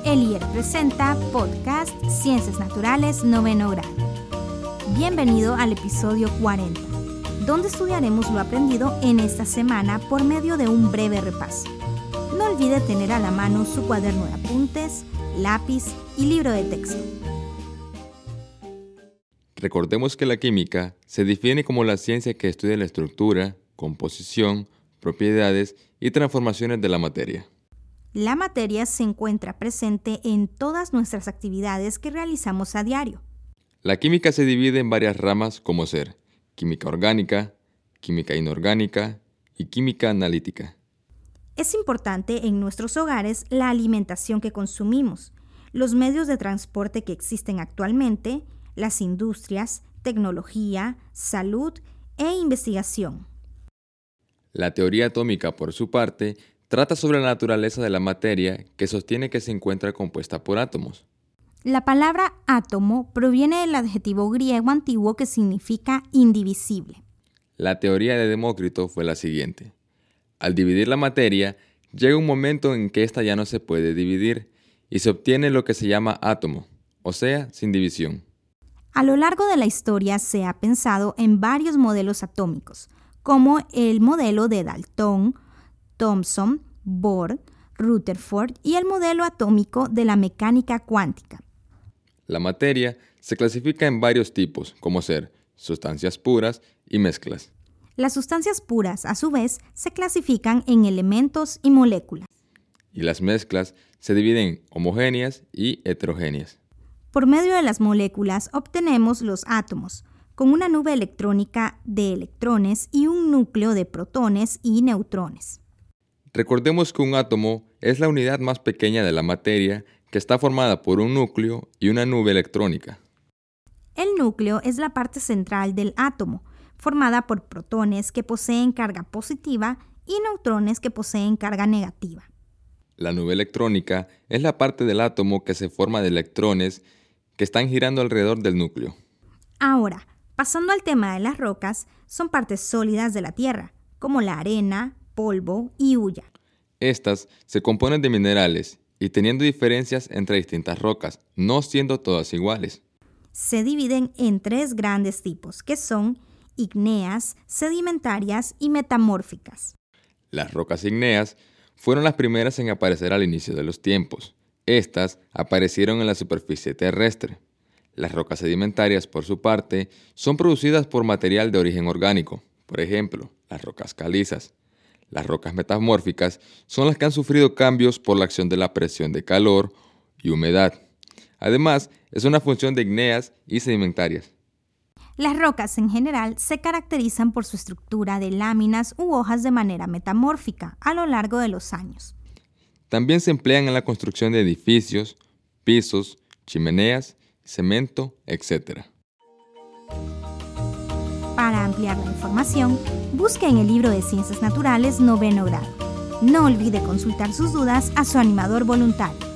El IER presenta Podcast Ciencias Naturales Noveno Grado. Bienvenido al episodio 40, donde estudiaremos lo aprendido en esta semana por medio de un breve repaso. No olvide tener a la mano su cuaderno de apuntes, lápiz y libro de texto. Recordemos que la química se define como la ciencia que estudia la estructura, composición, propiedades y transformaciones de la materia. La materia se encuentra presente en todas nuestras actividades que realizamos a diario. La química se divide en varias ramas como ser química orgánica, química inorgánica y química analítica. Es importante en nuestros hogares la alimentación que consumimos, los medios de transporte que existen actualmente, las industrias, tecnología, salud e investigación. La teoría atómica, por su parte, trata sobre la naturaleza de la materia que sostiene que se encuentra compuesta por átomos. La palabra átomo proviene del adjetivo griego antiguo que significa indivisible. La teoría de Demócrito fue la siguiente. Al dividir la materia, llega un momento en que ésta ya no se puede dividir y se obtiene lo que se llama átomo, o sea, sin división. A lo largo de la historia se ha pensado en varios modelos atómicos, como el modelo de Dalton, Thomson, Bohr, Rutherford y el modelo atómico de la mecánica cuántica. La materia se clasifica en varios tipos, como ser sustancias puras y mezclas. Las sustancias puras, a su vez, se clasifican en elementos y moléculas. Y las mezclas se dividen en homogéneas y heterogéneas. Por medio de las moléculas obtenemos los átomos, con una nube electrónica de electrones y un núcleo de protones y neutrones. Recordemos que un átomo es la unidad más pequeña de la materia que está formada por un núcleo y una nube electrónica. El núcleo es la parte central del átomo, formada por protones que poseen carga positiva y neutrones que poseen carga negativa. La nube electrónica es la parte del átomo que se forma de electrones que están girando alrededor del núcleo. Ahora, pasando al tema de las rocas, son partes sólidas de la Tierra, como la arena, polvo y hulla. Estas se componen de minerales y teniendo diferencias entre distintas rocas, no siendo todas iguales. Se dividen en tres grandes tipos, que son ígneas, sedimentarias y metamórficas. Las rocas ígneas fueron las primeras en aparecer al inicio de los tiempos. Estas aparecieron en la superficie terrestre. Las rocas sedimentarias, por su parte, son producidas por material de origen orgánico, por ejemplo, las rocas calizas. Las rocas metamórficas son las que han sufrido cambios por la acción de la presión de calor y humedad. Además, es una función de ígneas y sedimentarias. Las rocas en general se caracterizan por su estructura de láminas u hojas de manera metamórfica a lo largo de los años. También se emplean en la construcción de edificios, pisos, chimeneas, cemento, etc. Para ampliar la información, busque en el libro de Ciencias Naturales Noveno Grado. No olvide consultar sus dudas a su animador voluntario.